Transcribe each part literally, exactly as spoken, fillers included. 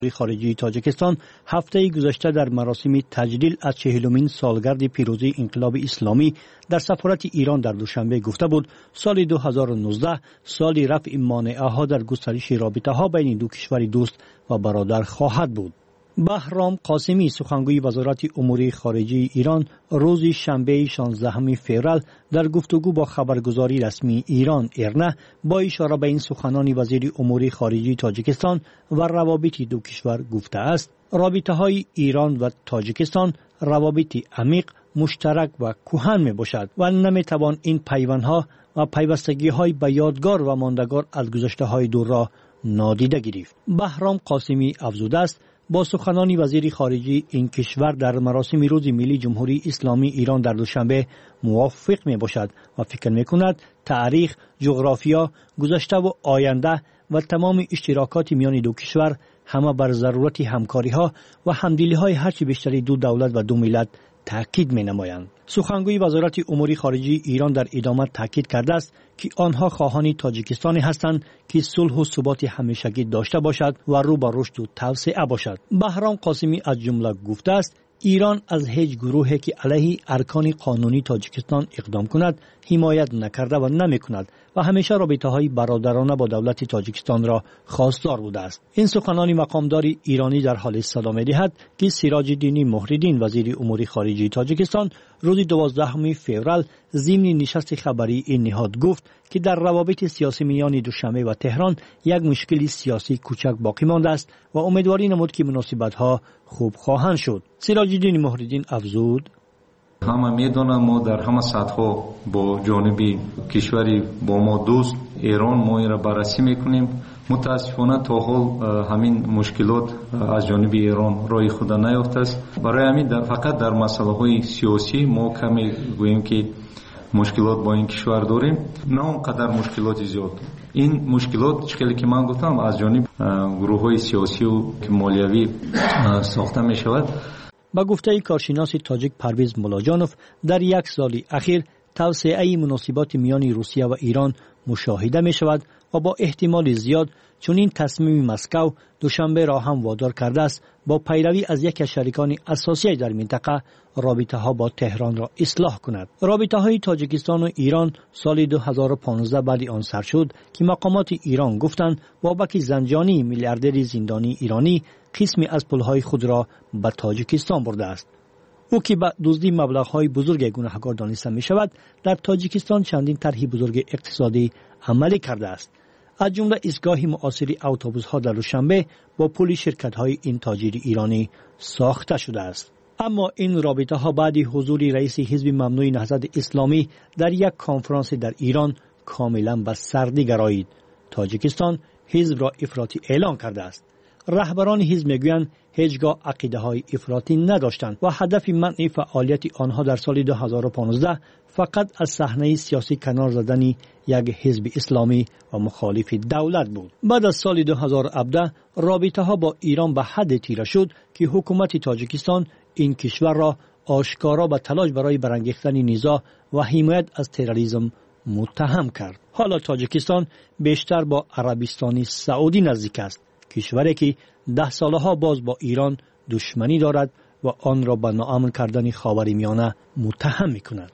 خارجه تاجیکستان هفته گذشته در مراسم تجلیل از چهلمین سالگرد پیروزی انقلاب اسلامی در سفارت ایران در دوشنبه گفته بود سال دو هزار و نوزده سال رفع مانعه ها در گسترش رابطه ها بین دو کشور دوست و برادر خواهد بود. بهرام قاسمی سخنگوی وزارت امور خارجه ایران روز شنبه شانزدهم فوریه در گفتگو با خبرگزاری رسمی ایران ایرنا با اشاره به این سخنان وزیر امور خارجه تاجیکستان و روابط دو کشور گفته است رابطه های ایران و تاجیکستان روابطی عمیق، مشترک و کهن می باشد و نمی توان این پیوندها و پیوستگی های به یادگار و ماندگار از گذشته های دور را نادیده گرفت. بهرام قاسمی افزوده است با سخنان وزیر خارجه این کشور در مراسم روز ملی جمهوری اسلامی ایران در دوشنبه موافق می باشد و فکر می کند تاریخ، جغرافیا، گذشته و آینده و تمام اشتراکات میان دو کشور همه بر ضرورت همکاری ها و همدلی های هرچی بیشتری دو دولت و دو ملت تاکید می نمایند. سخنگوی وزارت امور خارجه ایران در ادامه تاکید کرده است که آنها خواهان تاجیکستانی هستند که صلح و ثبات همیشگی داشته باشد و رو به رشد و توسعه باشد. بهرام قاسمی از جمله گفته است ایران از هیچ گروهی که علیه ارکان قانونی تاجیکستان اقدام کند حمایت نکرده و نمی کند و همیشه رابطه های برادرانه با دولت تاجیکستان را خواستار بوده است. این سخنان مقامدار ایرانی در حال صدا می دهد که سراج الدین مهرالدین وزیر امور خارجه تاجیکستان روز دوازدهم فوریه ضمن نشست خبری این نهاد گفت که در روابط سیاسی میان دوشنبه و تهران یک مشکل سیاسی کوچک باقی مانده است و امیدواری نمود که مناسبت‌ها خوب خواهند شد. سراج الدین مهرالدین افزود همه میدونن ما در همه سطح‌ها با جانبی کشوری با ما دوست ایران ما این را بررسی میکنیم. متاسفانه تا حال همین مشکلات از جانب ایران رای خود نیافته است. برای همین در فقط در مسائل سیاسی ما کمی گوییم که مشکلات با این کشور داریم، نه اونقدر مشکلات زیاد. این مشکلات چیزی که من گفتم از جانب گروه‌های سیاسی و مالیوی ساخته می شود. با گفته کارشناس تاجیک پرویز ملاجانوف در یک سال اخیر توسعه مناسبات میان روسیه و ایران مشاهده می شود و با احتمال زیاد چون این تصمیم مسکو دوشنبه را هم وادار کرده است با پیروی از یک از شریکان اساسی در منطقه رابطه ها با تهران را اصلاح کند. رابطه های تاجیکستان و ایران سال دو هزار و پانزده بعد آن سر شد که مقامات ایران گفتند بابک زنجانی میلیاردر زندانی ایرانی قسمی از پولهای خود را به تاجیکستان برده است. او که به دزدی مبلغ‌های بزرگ گناهکار دانسته می شود در تاجیکستان چندین طرح بزرگ اقتصادی عملی کرده است. از جمله ایستگاه معاصر اتوبوس‌ها در دوشنبه با پول شرکت‌های این تاجر ایرانی ساخته شده است. اما این رابطه ها بعد حضور رئیس حزب ممنوع نهضت اسلامی در یک کنفرانس در ایران کاملا به سردی گرایید. تاجیکستان حزب را افراطی اعلان کرده است. رهبران حزب میگویند هیچگاه عقیده های افراطی نداشتند و هدف منع فعالیت آنها در سال دو هزار و پانزده فقط از صحنه سیاسی کنار زدن یک حزب اسلامی و مخالف دولت بود. بعد از سال دو هزار و هفده رابطه ها با ایران به حد تیره شد که حکومت تاجیکستان این کشور را آشکارا به تلاش برای برانگیختن نزاع و حمایت از تروریسم متهم کرد. حالا تاجیکستان بیشتر با عربستان سعودی نزدیک است، کشوری که ده سالها باز با ایران دشمنی دارد و آن را به ناامن کردن خاورمیانه متهم می‌کند.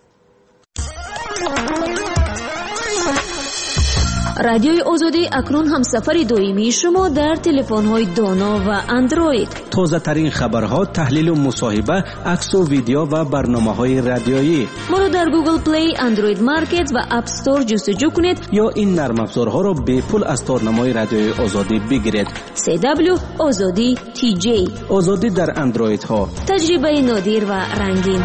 رادیوی آزادی اکنون هم سفر دویمی شما در تلفن‌های دانا و اندروید. تازه ترین خبرها، تحلیل و مصاحبه، عکس و ویدیو و برنامه‌های رادیویی. ما را در گوگل پلی، اندروید مارکت و اپ استور جستجو کنید یا این نرم افزارها را به پول از تارنمای رادیوی آزادی بگیرید. سی دبلیو آزادی تی جی. آزادی در اندروید ها. تجربه نادر و رنگین.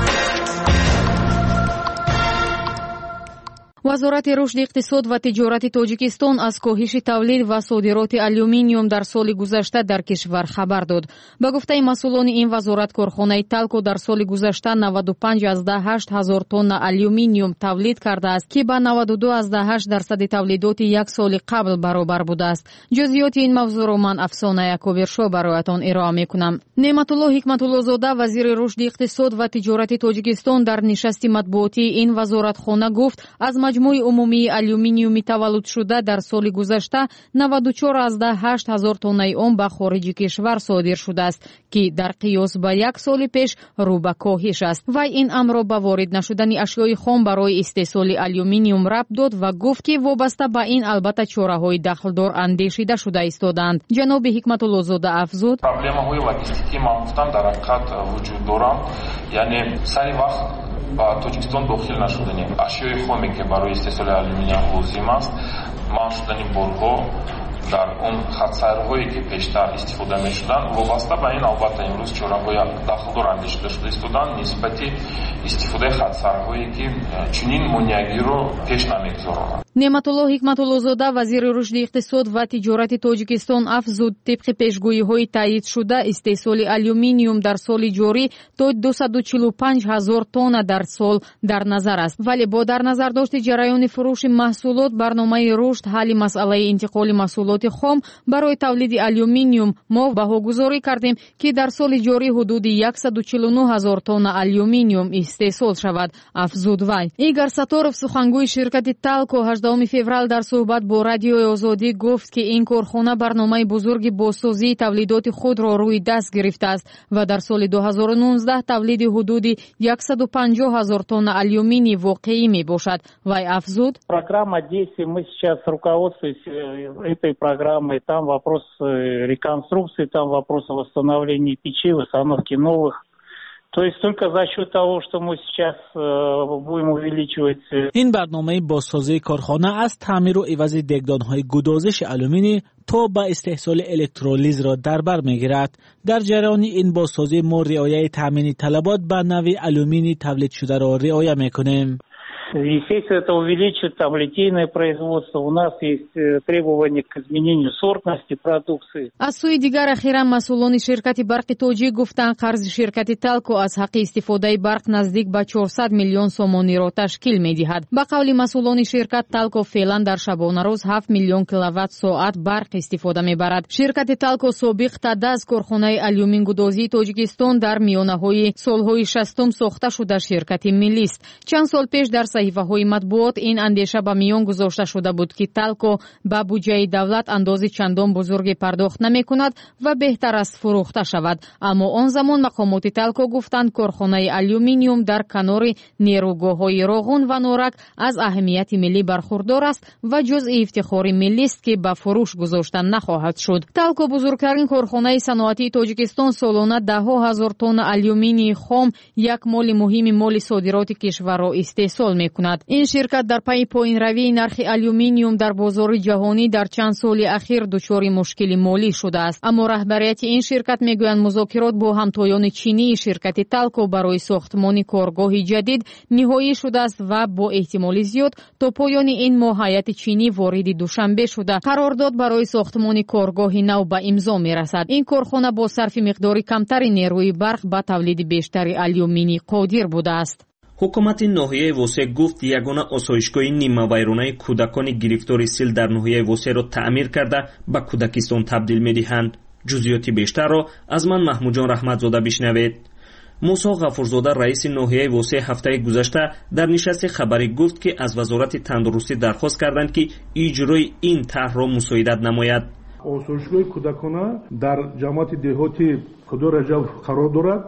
وزارت رشد اقتصاد و تجارت تاجیکستان از کاهش تولید و صادرات آلومینیوم در سال گذشته در کشور خبر داد. به گفته مسئولان این وزارت، کارخانه تالکو در سال گذشته نود و پنج ازده هشت هزار تن آلومینیوم تولید کرده است که با نود و دو ازده هشت درصد تولیدات یک سال قبل برابر بوده است. جزئیات این موضوع را من افسانه یکوبرشو برایتان ارائه میکنم. неъматулло ҳикматуллозода вазири рушди иқтисод ва тиҷорати тоҷикистон дар нишасти матбуотии ин вазоратхона гуфт, аз маҷмӯи умумии алюминиуми таваллудшуда дар соли гузашта наваду чор азда ҳашт ҳазор тоннаи он ба хориҷи кишвар содир шудааст, ки дар қиёс ба як соли пеш рӯ ба коҳиш аст. Вай ин амрро ба ворид нашудани ашёи хом барои истеҳсоли алюминиум рабт дод ва гуфт, ки вобаста ба ин албатта чораҳои дахлдор андешида шуда истодаанд. ҷаноби ҳикматуллозода афзуд: که من گفتم در حقیقت وجود دارم، یعنی سری وقت با توجیکستان داخل نشدنیم اشیای خامی که برای استحصال آلومینیوم لازم است، من شدنی برها در اون خطسرهایی که پیشتر استفاده می شدن وابسته به این البته امروز چراغ‌های داخلدار اندیشیده شده استودن نسبتی استفاده خطسرهایی که چنین مونیاگی رو پیش نمیگذارند. неъматулло ҳикматуллозода вазири рушди иқтисод ва тиҷорати тоҷикистон афзуд, тибқи пешгӯиҳои таъйидшуда истеҳсоли алюминиум дар соли ҷорӣ то дусаду чилу панҷ ҳазор тонна дар сол дар назар аст. вале бо дар назардошти ҷараёни фурӯши маҳсулот, барномаи рушд, ҳалли масъалаи интиқоли маҳсулоти хом барои тавлиди алюминиум мо баҳогузорӣ кардем, ки дар соли ҷорӣ ҳудуди яксаду чилу нӯ ҳазор тонна алюминиум истеҳсол шавад, афзуд вай. Игор Саторов, сухангӯи ширкати Талко, ҳаждаҳуми феврал дар суҳбат бо Радиои Озодӣ гуфт, ки ин корхона барномаи бузурги бозсозии тавлидоти худро рӯи даст гирифтааст ва дар соли ду ҳазору нуздаҳ тавлиди ҳудуди яксаду панҷоҳ ҳазор тонна алюминий воқеӣ мебошад. Вай афзуд: программа действий, мы сейчас руководствуясь этой программой, там вопрос реконструкции, там вопрос восстановления печей, установки новых. То есть только за счет того, что мы сейчас э, будем увеличивать. این برنامه بازسازی کارخانه از تعمیر و عوض دگدانهای گدازش آلومینی تا به استحصال الکترولیز را در بر میگیرد. در جریان این بازسازی ما رعایت تامین طلبات به نوع آلومینی تولید شده را رعایت میکنیم. Естественно, это увеличит там литейное производство. У нас есть требования к изменению сортности продукции. аз сӯи дигар ахиран масъулони ширкати барқи тоҷик гуфтанд, қарзи ширкати Талко аз ҳаққи истифодаи барқ наздик ба чорсад миллион сомониро ташкил медиҳад. ба қавли масъулони ширкат, Талко феълан дар шабонарӯз ҳафт миллион киловатт соат барқ истифода мебарад. ширкати Талко собиқ тадда аз корхонаи алюмингудозии Тоҷикистон дар миёнаҳои солҳои шастум сохта шуда ширкати миллист. чанд сол пеш дар саҳифаҳои матбуот ин андеша ба миён гузошта шуда буд, ки Талко ба буҷаи давлат андози чандон бузурге пардохт намекунад ва беҳтар аст фурӯхта шавад. аммо он замон мақомоти Талко гуфтанд, корхонаи алюминиум дар канори нерӯгоҳҳои Роғун ва Норак аз аҳамияти миллӣ бархурдор аст ва ҷузъи ифтихори миллист, ки ба фурӯш гузошта нахоҳад шуд. Талко бузургтарин корхонаи саноатии Тоҷикистон солона даҳҳо ҳазор тонна алюминии хом, як моли муҳими моли содироти кишварро истеҳсол мекунад. ин ширкат дар пайи поинравии нархи алюминиум дар бозори ҷаҳонӣ дар чанд соли ахир дучори мушкили молӣ шудааст. аммо раҳбарияти ин ширкат мегӯянд музокирот бо ҳамтоёни чинии ширкати Талко барои сохтмони коргоҳи ҷадид ниҳоӣ шудааст ва бо эҳтимоли зиёд то поёни ин моҳ ҳайати чинӣ вориди Душанбе шуда қарордод барои сохтмони коргоҳи нав ба имзо мерасад. ин корхона бо сарфи миқдори камтари нерӯи барқ ба тавлиди бештари алюминий қодир будааст. ҳукумати ноҳияи восеъ гуфт ягона осоишгоҳи нимавайронаи кӯдакони гирифтори сил дар ноҳияи восеъро таъмир карда ба Кӯдакистон табдил медиҳанд. ҷузъиёти бештарро аз ман маҳмудҷон раҳматзода бишнавед. мусо ғафурзода раиси ноҳияи восеъ ҳафтаи гузашта дар нишасти хабарӣ гуфт, ки аз вазорати тандурустӣ дархост карданд, ки иҷрои ин таҳрро мусоидат намояд. осоишгоҳи кӯдакона дар ҷамоати деҳоти Худо Раҷаб қарор дорад.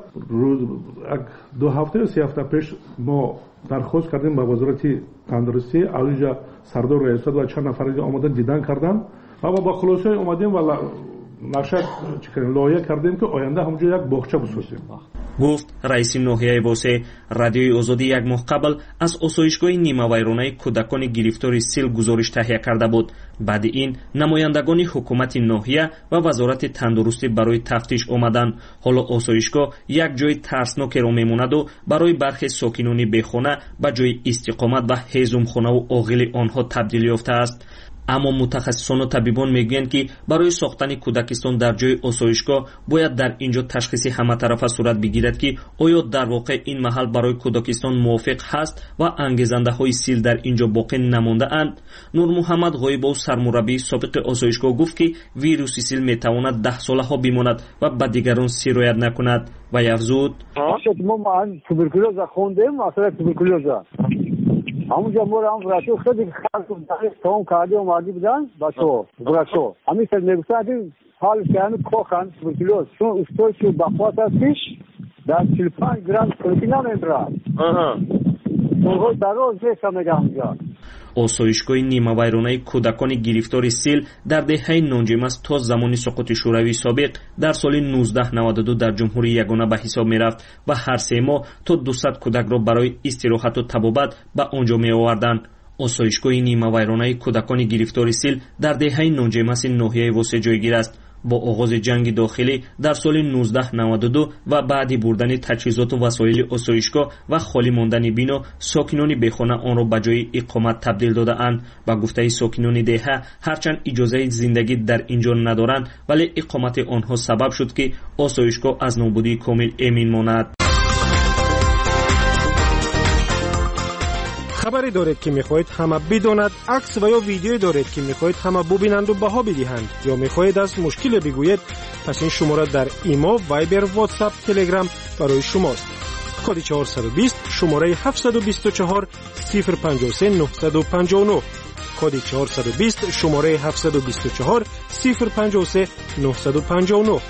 ду ҳафта ё се ҳафта пеш мо дархост кардем ба вазорати тандурустӣ, алиҷа сардор раисат ва чанд нафар омадан дидан кардам ва ба хулосаи омадем ва нақша лоиҳа кардем, ки оянда ҳамҷо як боғча бисозем. гуфт раиси ноҳияи восеъ. Радиои Озодӣ як моҳ қабл аз осоишгоҳи нимавайронаи кӯдакони гирифтори сил гузориш таҳия карда буд. баъди ин намояндагони ҳукумати ноҳия ва вазорати тандурустӣ барои тафтиш омаданд. ҳоло осоишгоҳ як ҷои тарснокеро мемонаду барои бархе сокинони бехона ба ҷои истиқомат ва ҳезумхонаву оғили онҳо табдил ёфтааст. аммо мутахассисону табибон мегӯянд ки барои сохтани кӯдакистон дар ҷои осоишгоҳ бояд дар инҷо ташхиси ҳаматарафа сурат бигирад ки оё дар воқеъ ин маҳал барои кӯдакистон мувофиқ ҳаст ва ангезандаҳои сил дар инҷо боқӣ намондаанд. Нурмуҳаммад Ғоибов, сармураббии собиқи осоишгоҳ, гуфт ки вируси сил метавонад даҳсолаҳо бимонад ва ба дигарон сироят накунад. Ва афзуд: туберкулёза хондем, масъала туберкулёза همونجا ما هم ورشو خیلی خاص داره تام کاری اومدی بودن بچه‌ها ورشو همین سر میگفتن حال کردن کوخن تبرکلوز چون استوش بخوات هستش در چهل و پنج گرم پروتئین میبره آها تو دارو زیست میگم اونجا. осоишгоҳи нимавайронаи кӯдакони гирифтори сил дар деҳаи нонҷемас то замони суқути шӯравии собиқ дар соли нуздаҳ наваду ду дар ҷумҳурии ягона ба ҳисоб мерафт ва ҳар се моҳ то дусад кӯдакро барои истироҳату табобат ба он ҷо меоварданд. осоишгоҳи нимавайронаи кӯдакони гирифтори сил дар деҳаи нонҷемаси ноҳияи Восе ҷойгир аст. бо оғози ҷанги дохилӣ дар соли нуздаҳ наваду ду ва баъди бурдани таҷҳизоту васоили осоишгоҳ ва холӣ мондани бино, сокинони бехона онро ба ҷои иқомат табдил додаанд. ба гуфтаи сокинони деҳа, ҳарчанд иҷозаи зиндагӣ дар ин ҷо надоранд, вале иқомати онҳо сабаб шуд ки осоишгоҳ аз нобудии комил эмин монад. خبری دارید که میخواهید همه بداند، عکس و یا ویدیویی دارید که میخواهید همه ببینند و بها بدهند، یا میخواهید از مشکل بگویید، پس این شماره در ایما، وایبر، واتساپ، تلگرام برای شماست. کد چهارصد و بیست شماره هفتصد و بیست و چهار صفر پنجاه و سه نهصد و پنجاه و نه. کد چهارصد و بیست شماره هفتصد و بیست و چهار صفر پنجاه و سه نهصد و پنجاه و نه.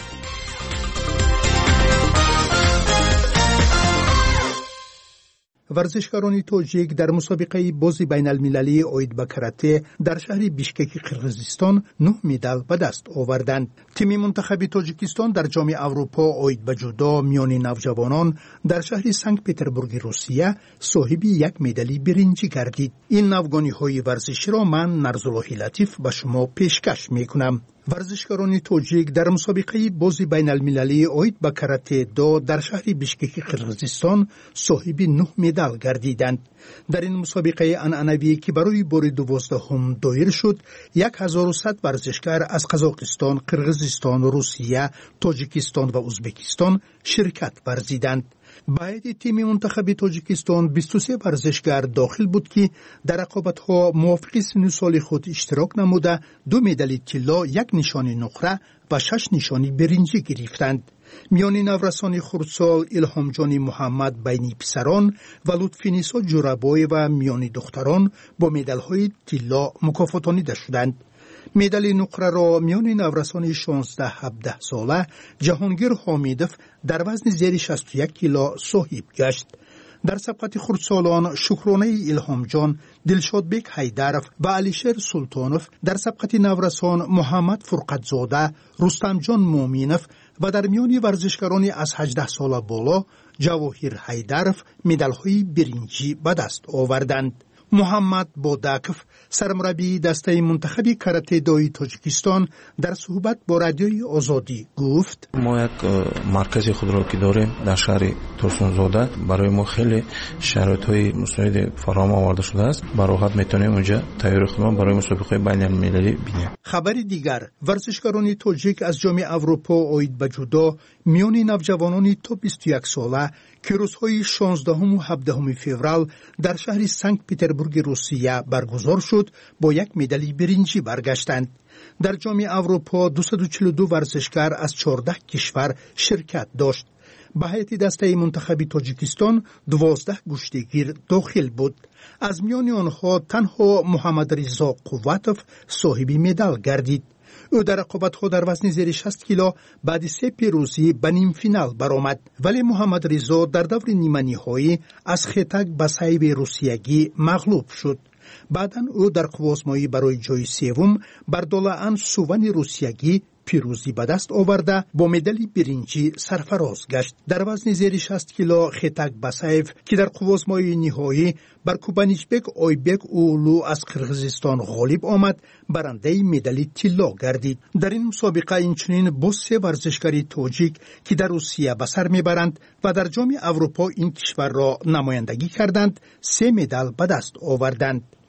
ورزشکاران تاجیک در مسابقه باز بین المللی اوید به کرате در شهر بیشکک قرقیزستان نه مدال به دست آوردند. تیم منتخب تاجیکستان در جام اروپا اوید به جودو میان نوجوانان در شهر سنت پترزبورگ روسیه صاحب یک مدال برنجی گردید. این نوگانی‌های ورزشی را من نرزالله لطیف به شما پیشکش میکنم. ورزشکاران تاجیک در مسابقه باز بین المللی اوید به کرате دو در شهر بیشکک قرقیزستان صاحب نه مدال گردیدند. در این مسابقه عنعنوی که برای بار دوازدهم دایر شد، هزار و صد ورزشکار از قزاقستان، قرقیزستان، روسیه، تاجیکستان و ازبکستان شرکت ورزیدند. باید تیم منتخب تاجیکستان بیست و سه ورزشکار داخل بود که در رقابت‌ها موافق سن و سال خود اشتراک نموده دو مدال طلا، یک نشان نقره و شش نشانی برنجی گرفتند. میان نورسان خردسال الهام جان محمد بین پسران و لطفینیسا جورابای و میان دختران با مدال‌های طلا مکافاتانیده شدند. مدال نقره را میان نورسان شانزده هفده ساله جهانگیر حامیدوف در وزن زیر شصت و یک کیلو صاحب گشت. در سبقت خردسالان شکرانه الهام جان، دلشاد بیگ حیدرف و علیشیر سلطانوف، در سبقت نورسان محمد فرقتزاده، رستم جان مومینوف و در میان ورزشکاران از هجده ساله بالا جواهر حیدرف مدال‌های برنجی به دست آوردند. محمد بوداکف، سرمربی دسته منتخب کرате دوی تاجیکستان، در صحبت با رادیوی آزادی گفت: ما یک مرکز خود را که داریم در شهر ترسونزاده، برای ما خیلی شرایط‌های مساعد فراهم آورده شده است. به راحت میتونیم اونجا تیاری خودمان برای مسابقه بین المللی بینیم. خبری دیگر، ورزشکاران تاجیک از جام اروپا اوید به جودو میان نوجوانان تا بیست و یک ساله که روزهای شانزدهم و هفدهم فوریه در شهر سنت پترزبورگ روسیه برگزار شد با یک مدال برنجی برگشتند. در جام اروپا دویست و چهل و دو ورزشکار از چهارده کشور شرکت داشت. به هیئت دسته منتخب تاجیکستان دوازده گشتگیر داخل بود. از میان آنها تنها محمد رضا قوتوف صاحب مدال گردید. او در رقابت‌ها در وزن زیر شصت کیلو بعد سه پیروزی به نیم فینال برآمد، ولی محمد رضا در دور نیمه نهایی از خطک بسایب روسیگی مغلوب شد. بعداً او در قوازمایی برای جای سوم بر دولان سوون روسیگی پیروزی به دست آورده با مدال برنجی سرفراز گشت. در وزن زیر شصت کیلو خطک بسایف که در قوازمایی نهایی بر کوبانیچبک آیبک اولو از قرقیزستان غالب آمد، برنده مدال طلا گردید. در این مسابقه اینچنین با سه ورزشکار تاجیک که در روسیه به سر میبرند و در جام اروپا این کشور را نمایندگی کردند، سه مدال به دست آوردند.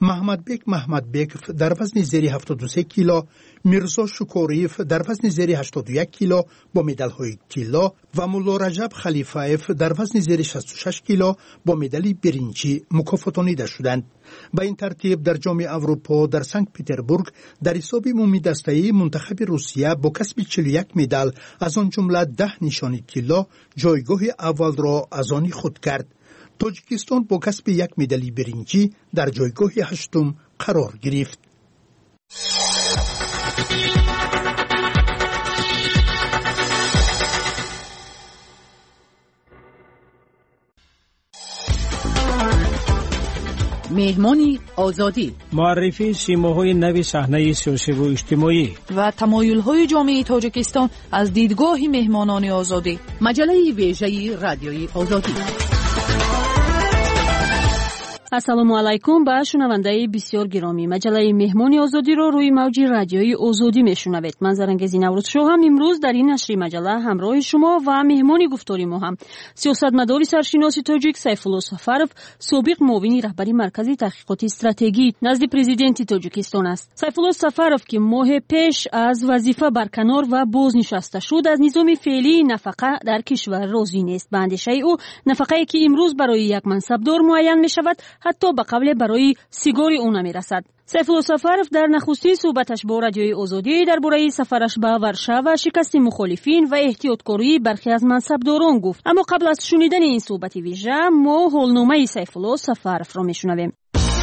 محمدبک محمدبکف در وزن زیر هفتاد و سه کیلو، میرزا شکوریف در وزن زیر هشتاد و یک کیلو با مدال های طلا و مولا رجب خلیفایف در وزن زیر شصت و شش کیلو با مدال برنجی مکافاتانیده شدند. به این ترتیب در جام اروپا در سنت پترزبورگ در حساب عمومی دسته‌ای منتخب روسیه با کسب چهل و یک مدال از آن جمله ده نشانی طلا جایگاه اول را از آن خود کرد. تاجیکستان با کسب یک مدال برنجی در جایگاه هشتم قرار گرفت. مهمانی آزادی، معرفی سیماهای نوی صحنه سیاسی و اجتماعی و تمایل‌های جامعه تاجیکستان از دیدگاه مهمانان آزادی. مجله ویژه رادیوی آزادی. ассалому алайкум ба шунавандаи бисёр гиромӣ. маҷалаи меҳмони озодиро рӯи мавҷи радиои озодӣ мешунавед. ман зарангези наврӯзшоҳам. имрӯз дар ин нашри маҷала ҳамроҳи шумо ва меҳмони гуфтори мо ҳам сиёсатмадори саршиноси тоҷик Сайфулло Сафаров, собиқ муовини раҳбари маркази таҳқиқоти стратегӣ назди президенти Тоҷикистон аст. Сайфулло Сафаров ки моҳе пеш аз вазифа барканор ва бознишаста шуд, аз низоми феълии нафақа дар кишвар розӣ нест. ба андешаи ӯ нафақае ки имрӯз барои як мансабдор муайян мешавад ҳатто ба қавле барои сигори ӯ намерасад. Сайфулло Сафаров дар нахустин суҳбаташ бо радиои озодӣ дар бораи сафараш ба Варшава, шикасти мухолифин ва эҳтиёткории бархе аз мансабдорон гуфт. аммо қабл аз шунидани ин суҳбати вижа, мо ҳолномаи Сайфулло Сафаровро мешунавем.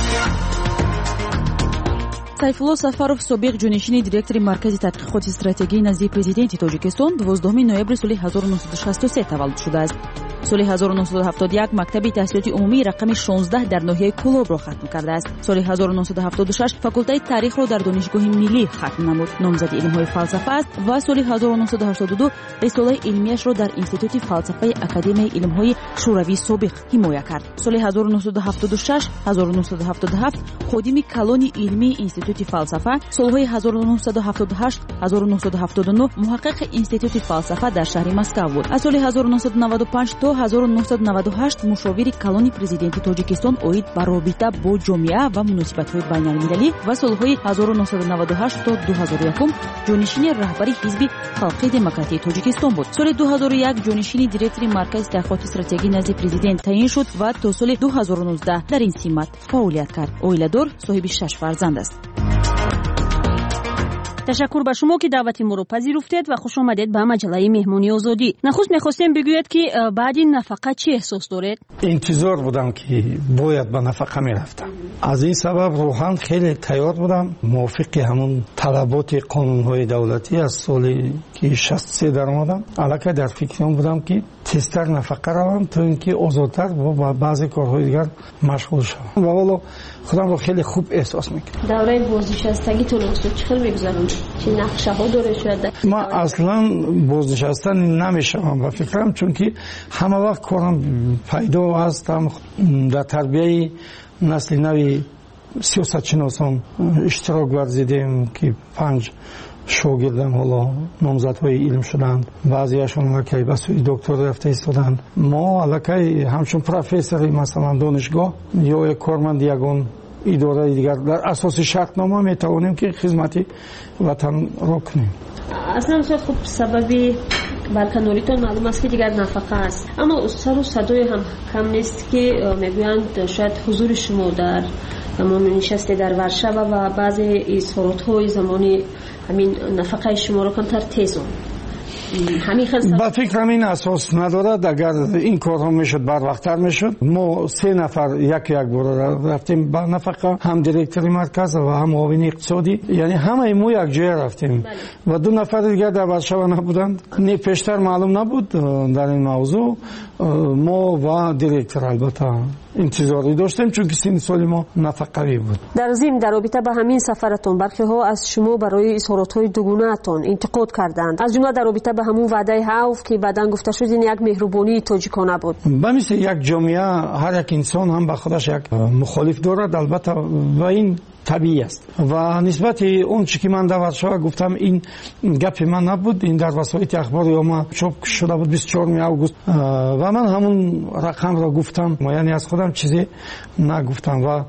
Сайфулло Сафаров, собиқ ҷонишини директори маркази тадқиқоти стратегӣ назди президенти Тоҷикистон, дувоздуҳуми ноябри соли ҳазору нуҳсаду шасту се таваллуд шудааст. соли ҳазору нуҳсаду ҳафтоду як мактаби таҳсилоти умумии рақами шонздаҳ дар ноҳияи Кӯлобро хатм кардааст. соли ҳазору нуҳсаду ҳафтоду шаш факултаи таърихро дар донишгоҳи миллӣ хатм намуд. номзади илмҳои фалсафа аст ва соли ҳазору нуҳсаду ҳаштоду ду рисолаи илмияшро дар институти фалсафаи Академияи илмҳои шӯравии собиқ ҳимоя кард. соли ҳазору нуҳсаду ҳафтоду шаш ҳазору нуҳсаду ҳафтоду ҳафт ходими калони илмии институти фалсафа, солҳои ҳазору нуҳсаду ҳафтоду ҳашт ҳазору нуҳсаду ҳафтоду нӯҳ муҳаққиқи институти фалсафа дар шаҳри Москав буд. аз соли ҳазору нуҳсаду наваду панҷ то ҳазору нуҳсаду наваду ҳашт мушовири калони президенти Тоҷикистон оид ба робита бо ҷомеа ва муносибатҳои байналмилалӣ ва солҳои ҳазору нуҳсаду наваду ҳашт то ду ҳазору якум ҷонишини раҳбари ҳизби халқии демократии Тоҷикистон буд. соли ду ҳазору як ҷонишини директори маркази таҳқиқоти стратегӣ назди президент таъин шуд ва то соли ду ҳазору нуздаҳ дар ин симат фаъолият кард. оиладор, соҳиби шаш фарзанд аст. ташаккур ба шумо ки даъвати моро пазируфтед ва хуш омадед ба маҷалаи меҳмони озодӣ. нахуст мехостем бигӯед ки баъди нафақа чӣ эҳсос доред? интизор будам ки бояд ба нафақа мерафтам. аз ин сабаб рӯҳан хеле тайёр будам, мувофиқи ҳамун талаботи қонунҳои давлатӣ аз соли ки шасту се даромадам. аллакай дар фикри он будам ки тезтар нафақа равам, то ин ки озодтар ба баъзе корҳои дигар машғул шавам. ва ҳоло худамро хеле хуб эҳсос мекунам. давраи бознишастагитон чӣ хел мегузаронд? чӣ нақшаҳо доред? шояд ман аслан бознишаста намешавам ба фикрам, чунки ҳама вақт корам пайдо ҳастам. дар тарбияи насли нави сиёсатшиносон иштирок варзидем ки панҷ шогирдам ҳоло номзадҳои илм шуданд. баъзеашон аллакай ба сӯи докторӣ рафта истоданд. мо аллакай ҳамчун профессори масалан донишгоҳ ё корманди ягон идораи дигар дар асоси шартнома метавонем ки хизмати ватанро кунем. аслан шояд хуб сабаби барканоритон маълум аст ки дигар нафақа аст, аммо сару садое ҳам кам нест ки мегӯянд шояд ҳузури шумо дар замони нишасте дар Варшава ва баъзе изҳоротҳои замони ҳамин нафақаи шуморо камтар тезон. ба фикрам ин асос надорад. агар ин корҳо мешуд барвақттар мешуд. мо се нафар як як бора рафтем ба нафақа, ҳам директори марказ ва ҳам муовини иқтисодӣ, яъне ҳамаи мо якҷоя рафтем ва ду нафари дигар дар Варшава набуданд. не пештар маълум набуд дар ин мавзӯъ. мо ва директор албатта интизорӣ доштем, чунки синни соли мо нафақавӣ буд. дар зим дар робита ба ҳамин сафаратон бархеҳо аз шумо барои изҳоротҳои дугунаатон интиқод карданд, аз ҷумла дар робита ба ҳамун ваъдаи ҳавф ки баъдан гуфта шуд ин як меҳрубонии тоҷикона буд. ба мисли як ҷомеа ҳар як инсон ҳам ба худаш як мухолиф дорад, албатта ва ин табиӣ аст. ва нисбати он чӣ ки ман дар Варшава гуфтам, ин гапи ман набуд, ин дар васоити ахбори омма чоп шуда буд бисту чорум август ва ман ҳамун рақамро гуфтам, яъне аз худам чизе нагуфтам ва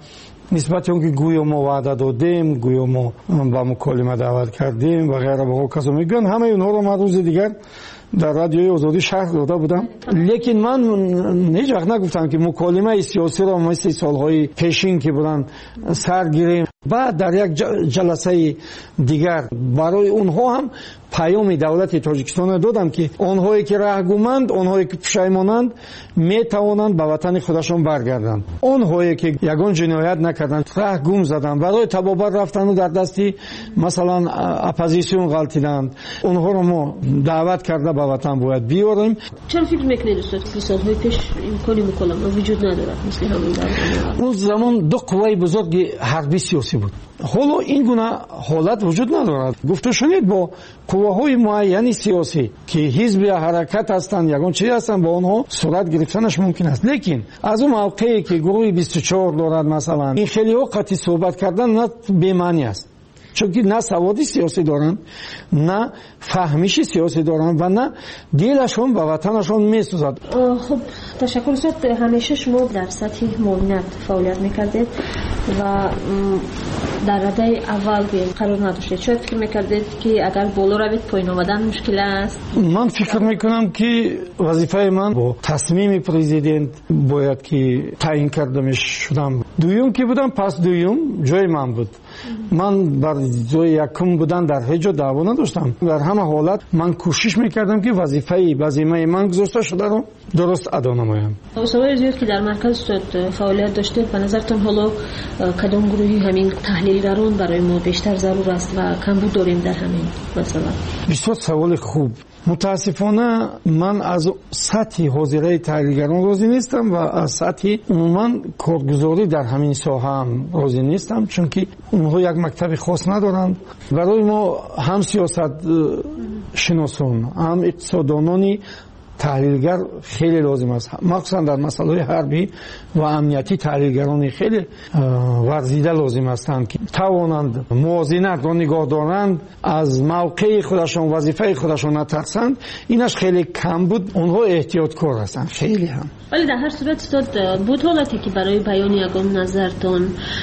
نسبت اون که گویا ما وعده دادیم، گویا ما با مکالمه دعوت کردیم و غیره به کسا میگن، همه اونها رو من روز دیگر در رادیوی آزادی شرح داده بودم. لیکن من هیچ وقت نگفتم که مکالمه سیاسی رو مثل سالهای پیشین که بودن سر گیریم. بعد در یک جلسه دیگر برای اونها هم پیام دولت تاجیکستان دادم که آنهایی که رهگمند، آنهایی که پشیمانند میتوانند به وطن خودشان برگردند. آنهایی که یگان جنایت نکردند، رهگم زدند، برای تبابت رفتن و در دستی مثلا اپوزیسیون غلطیدند، اونها رو ما دعوت کرده به وطن باید بیاریم. چرا فکر میکنید استاد که سالهای پیش امکانی مکالمه وجود ندارد مثل همین در اون زمان دو قوه بزرگ حربی سیاسی بود؟ حالا این گونه حالت وجود ندارد. گفته شنید با قوه‌های معین سیاسی که حزب یا حرکت هستند، یگان چیز هستند، با آنها صورت گرفتنش ممکن است. لیکن از اون موقعی که گروه بیست و چهار دارد مثلا، این خیلی وقتی صحبت کردن نه به معنی است، چون که نه سوادی سیاسی دارن، نه فهمیش سیاسی دارن و نه دیلشون به وطنشون میسوزد. خب تشکر استاد. همیشه شما در سطح معاونت فعالیت میکردید و در رده اول قرار نداشتید. شاید فکر میکردید که اگر بالا روید پایین آمدن مشکل است؟ من فکر میکنم که وظیفه من با تصمیم پرزیدنت باید که تعیین کرده شدم. دویم که بودم، پس دویم جای من بود. من بر جای یکم بودن در هیچ جا دعوا نداشتم. در همه حالت من کوشش میکردم که وظیفه وظیفه من گذاشته شده رو درست ادا نمایم. سوال زیاد که در مرکز صد فعالیت داشتید، به نظرتون حالا کدام گروهی همین تحلیلگران برای ما بیشتر ضرور است و کمبود داریم در همین مثلا؟ بسیار سوال خوب. متاسفانه من از سطح حاضره تحلیلگران راضی نیستم و از سطح عموما کارگزاری در همین ساحه هم راضی نیستم، چون که اونها یک مکتب خاص ندارند. برای ما هم سیاست شناسان، هم اقتصاددانانی تحلیلگر خیلی لازم است، مخصوصا در مسائل حربی و امنیتی تحلیلگران خیلی ورزیده لازم هستند که توانند موازنت را نگاه دارند، از موقع خودشان وظیفه خودشان نترسند. اینش خیلی کم بود. اونها احتیاطکار هستند خیلی هم. ولی در هر صورت استاد بود حالتی که برای بیان یگان نظرتان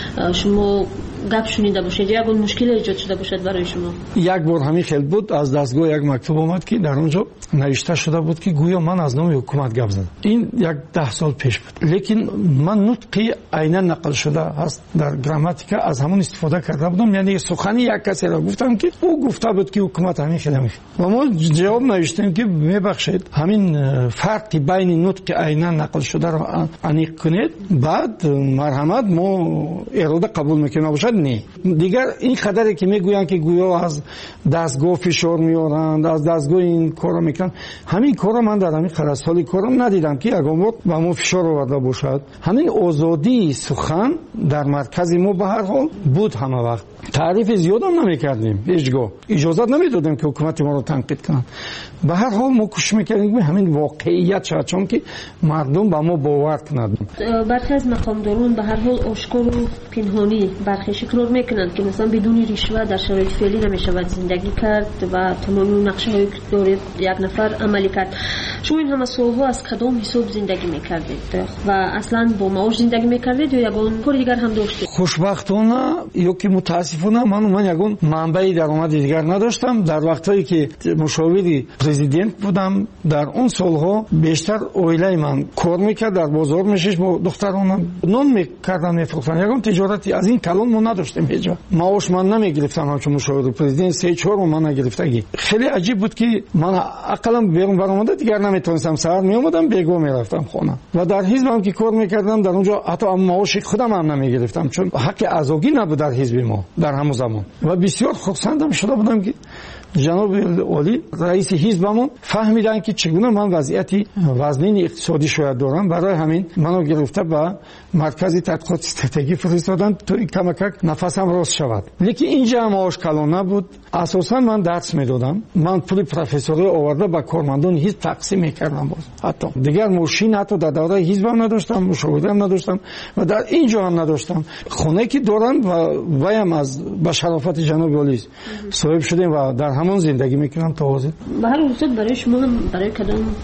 شما گپ شنیده باشید، یگان مشکل ایجاد شده باشد برای شما؟ یک بار همین خیلی بود. از دستگاه یک مکتوب اومد که در اونجا نوشته شده بود که گویا من از نام حکومت گپ زدم. این یک ده سال پیش بود. لیکن من نطقی عیناً نقل شده است در گراماتیکا از همون استفاده کرده بودم، یعنی سخنی یک کسی را گفتم که او گفته بود که حکومت همین خیلی میشه و ما جواب نوشتیم که میبخشید همین فرقی بین نطق عیناً نقل شده را انیق کنید، بعد مرحمت ما اراده قبول میکنیم باشد. نه دیگر این خبری که میگویند که گویا از دستگاه فشار میارند، از دستگاه این کارا میکنن، همین کارا من در همین خلاص سالی کارم ندیدم که یگان وقت با ما فشار آورده باشد. همین آزادی سخن در مرکز ما به هر حال بود. همه وقت تعریف زیاد هم نمیکردیم، هیچگاه اجازه نمیدادیم که حکومت ما رو تنقید کنند. به هر حال ما کوشش میکردیم همین واقعیت شد، چون که مردم با ما باور کنند. برخی از مقامداران به هر حال آشکار و پنهانی برخی شکرار میکنند که مثلا بدون رشوه در شرایط فعلی نمیشود زندگی کرد و تمام نقشه هایی که دارید یک نفر عملی کرد. شما این همه سالها از کدام حساب زندگی میکردید و اصلا با معاش زندگی میکردید یا یگان کار دیگر هم داشتید؟ خوشبختانه یا که متاسفانه من من یگان منبع درآمد دیگر نداشتم. در وقتایی که مشاوری پرزیدنت بودم در اون سالها بیشتر اویلای من کار میکرد، در بازار میشش با دخترانم نون میکردن میفروختن. یگان تجارتی از این کلان ما نداشتیم هیچ وقت. معاش من نمیگرفتم همچون مشاور پرزیدنت سه چهار من نگرفتگی. خیلی عجیب بود که من عقلم بیرون برآمده دیگر نمیتونستم. سحر میومدم بیگو میرفتم خونه و در حزبم که کار میکردم در اونجا حتی معاش خودم هم نمیگرفتم، چون حق ازاگی نبود در حزب ما در همون زمان. و بسیار خرسندم شده بودم که جناب عالی رئیس حزبمون فهمیدن که چگونه من وضعیتی وزنین اقتصادی شاید دارم، برای همین منو گرفته به مرکز تحقیقات استراتژی فرستادن تا کمک نفسم راست شود. لیکن اینجا هم معاش کلان نبود. اساسا من درس میدادم، من پول پروفسوری آورده با کارمندان حزب تقسیم میکردم. باز حتی دیگر ماشین حتی در دوره حزبم نداشتم، مشاورم نداشتم و در اینجا هم نداشتم. خونه که دارم و وایم از به شرافت جناب عالی صاحب شدیم و در همون زندگی میکنم تا حاضر. به هر صورت برای شما هم برای کدام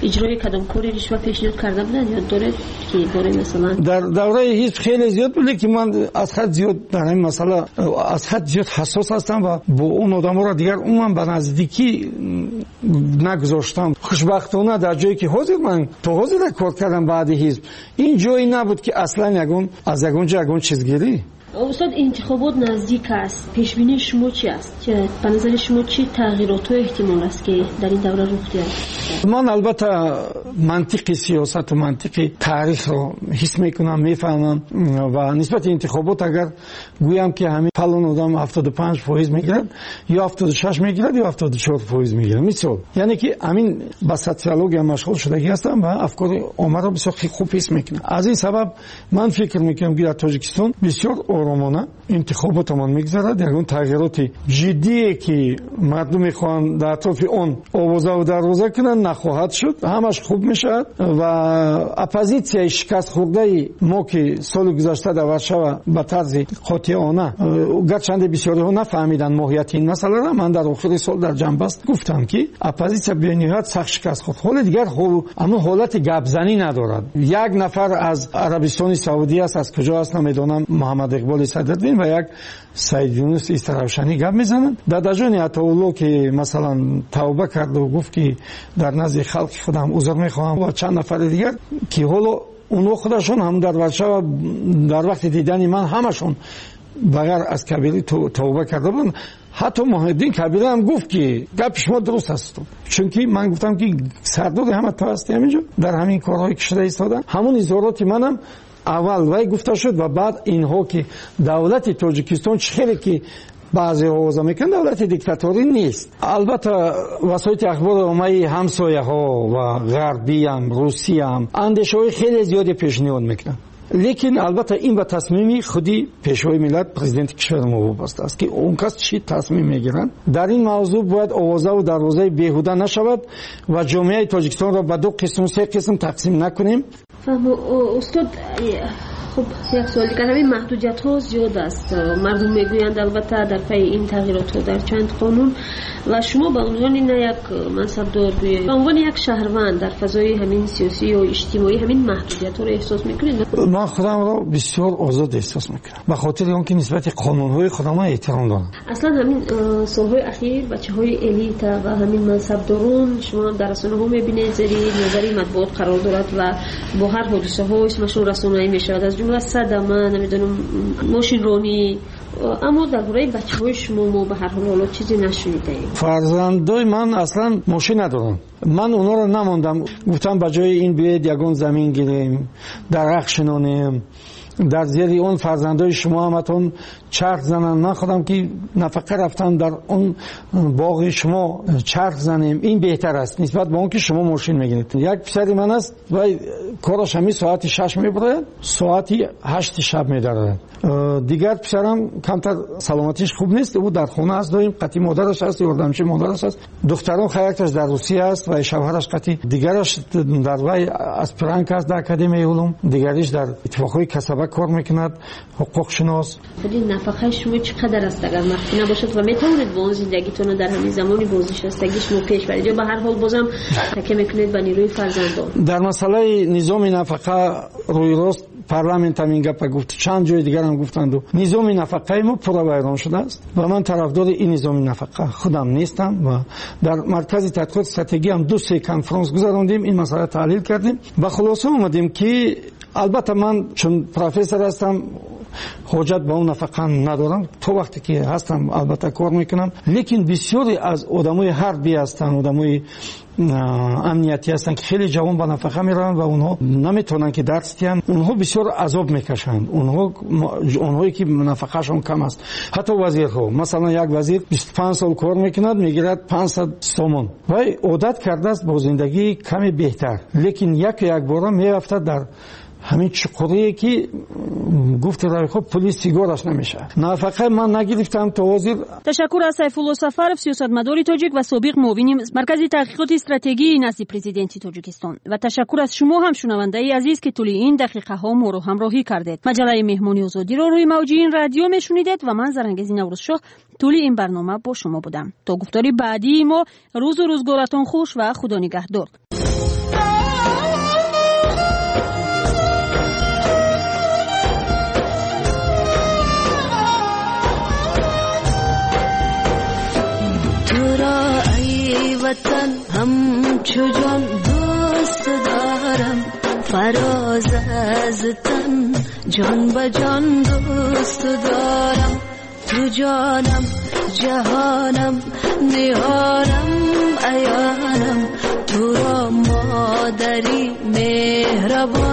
اجرای کدام کاری رشوه پیشنهاد کرده بودن یا داره که باره مثلا در دوره حزب خیلی زیاد بود که من از حد زیاد در این مسئله از حد زیاد حساس هستم و با اون آدما را دیگر عموما به نزدیکی نگذاشتم. خوشبختانه در جایی که حاضر من تو حاضر کار کردم بعد حزب این جایی نبود که اصلا یگون از یگون جا یگون چیزگیری. استاد انتخابات نزدیک است، پیش بینی شما چی است؟ به نظر شما چی تغییرات و احتمال است که در این دوره رخ دهد؟ من البته منطق سیاست و منطق تاریخ رو حس میکنم، میفهمم و نسبت انتخابات اگر گویم که همین فلان آدم هفتاد و پنج فایز میگیرد یا هفتاد و شش میگیرد یا هفتاد و چهار فایز میگیرد مثال، یعنی که همین با سوسیولوژی مشغول شدگی هستم و افکار عامه رو بسیار خوب حس میکنم. از این سبب من فکر میکنم که در تاجیکستان بسیار آرامانه انتخاباتمان میگذرد. یگان تغییرات جدی که مردم میخوان در اطراف اون آوازه و دروازه کنن نخواهد شد، همش خوب میشد و اپوزیسیای شکست خورده ما که سال گذشته در ورشو به طرز قاطعانه گرچند بسیاری ها نفهمیدن ماهیت این مسئله را، من در آخر سال در جنبست گفتم که اپوزیسیا به نهایت سخت شکست خورد. حال دیگر حال اما حالت گپزنی ندارد. یک نفر از عربستان سعودی است، از کجا است نمیدونم، محمد اقبال صدرالدین و یک سید یونس استروشنی گپ میزنن. در دجان عطاالله که مثلا توبه کرد و گفت که در نزد خلق خودم عذر میخواهم و چند نفر دیگر که حالا اونو خودشون هم در ورشو در وقت دیدن من همشون بغیر از کبیری توبه کرده بودن. حتی محمدین کبیره هم گفت که گپ شما درست است، چون که من گفتم که سردار همه تو هستی همینجا در همین کارهایی که شده ایستادن. همون اظهارات منم اول وای گفته شد و بعد اینها که دولت تاجیکستان چخیلی که بعضی آوازه میکنن دولت دیکتاتوری نیست. البته وسایل اخبار عمومی همسایه ها و غربی هم روسی هم اندیشه های خیلی زیادی پیشنهاد میکنن، لیکن البته این به تصمیمی خودی پیشوای ملت پرزیدنت کشور ما وابسته است که اون کس چی تصمیم میگیرن. در این موضوع باید آوازه و دروازه بیهوده نشود و جامعه تاجیکستان را به دو قسم سه قسم تقسیم نکنیم. فهم استاد خب یک سوال دیگر، همین محدودیت ها زیاد است، مردم میگویند البته در پی این تغییرات ها در چند قانون و شما به عنوان نه یک منصبدار به عنوان یک شهروند در فضای همین سیاسی و اجتماعی همین محدودیت ها رو احساس میکنید؟ من خودم رو بسیار آزاد احساس میکنم به خاطر اینکه نسبت قانون های خودم احترام دارم. اصلا همین سالهای اخیر بچه های الیت و همین منصبداران شما در رسانه ها میبینید زیر نظری مطبوعات قرار دارد و با هر حادثه ها اسمشون رسانه‌ای میشود، از جمله صدمه نمیدونم ماشین رانی، اما درباره بچه‌های شما ما به هر حال حالا چیزی نشنیدیم. فرزندای من اصلا ماشین ندارن، من اونا رو نموندم، گفتم بجای این بیاید یگان زمین گیریم درخت شنونیم، در زیر اون فرزندای شما همتون چرخ زنن، من خودم که نفقه رفتم در اون باغ شما چرخ زنیم، این بهتر است نسبت به اون که شما ماشین میگیرید. یک پسری من است و کارش همی ساعتی شش میبره ساعتی هشت شب میداره. دیگر پسرم کمتر سلامتیش خوب نیست، او در خونه است دایم، قطعی مادرش است، یاردمچی مادرش است. دختران خیرکش در روسیه است و شوهرش قطعی، دیگرش در وی اسپرانک است در اکادمی علوم، دیگریش در اتفاقهای کسبه کار میکند، حقوق شناس. خودی نفقه شما چقدر است اگر مخفی نباشد و میتونید با اون زندگیتون رو در همین زمانی بازنشستگی شما پیش برید یا به هر حال بازم تکیه میکنید به نیروی فرزندان؟ در مسئله نظام نفقه روی راست پارلمنت هم این گپ گفت، چند جای دیگر هم گفتند و نظام نفقه ما پورا ویران شده است و من طرفدار این نظام نفقه خودم نیستم و در مرکز تحقیقات استراتژی هم دو سه کنفرانس گذراندیم، این مسئله تحلیل کردیم و خلاصه اومدیم که البته من چون پروفسور هستم حاجت به اون نفقه ندارم، تو وقتی که هستم البته کار میکنم، لیکن بسیاری از آدمای حربی هستن، آدمای امنیتی هستن که خیلی جوان با نفقه میرن و اونها نمیتونن که درس دیان، اونها بسیار عذاب میکشند، اونها اونهایی که نفقهشون کم است. حتی وزیرها مثلا یک وزیر بیست و پنج سال کار میکند میگیرد پانصد سومون و عادت کرده است با زندگی کمی بهتر، لیکن یک یک بار میرفته در همین چقوریه که گفت روی خب پلیس سیگارش نمیشه. نفقه من نگرفتم تا وزیر. تشکر از سیفالله سفرов سیاستمدار تاجیک و سابق معاون مرکز تحقیقات استراتژی نزد پرزیدنت تاجیکستان و تشکر از شما هم شنونده عزیز که طول این دقیقه ها ما رو همراهی کردید. مجله مهمانی آزادی رو روی موج این رادیو میشنیدید و من زرنگزی نوروزشاه طول این برنامه با شما بودم. تا گفتاری بعدی ما روز و روزگارتون خوش و خدا نگهدار. وطن همچو جان دوست دارم فراز از تن جان به جان دوست دارم تو جانم جهانم نیارم ایانم تو را مادری مهربان